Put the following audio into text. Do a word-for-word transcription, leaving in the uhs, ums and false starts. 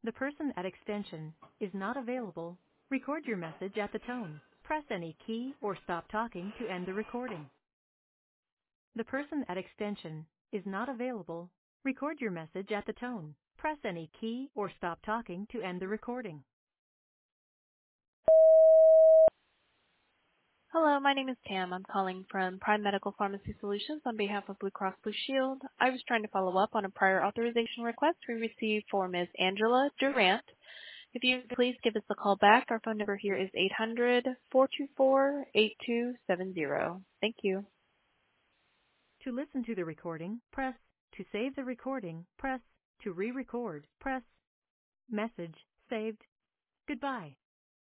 The person at extension is not available. Record your message at the tone. Press any key or stop talking to end the recording. The person at extension is not available. Record your message at the tone. Press any key or stop talking to end the recording. Hello, my name is Tam. I'm calling from Prime Medical Pharmacy Solutions on behalf of Blue Cross Blue Shield. I was trying to follow up on a prior authorization request we received for Miz Angela Durant. If you could please give us a call back. Our phone number here is eight hundred, four two four, eight two seven zero. Thank you. To listen to the recording, press. To save the recording, press. To re-record, press. Message saved. Goodbye.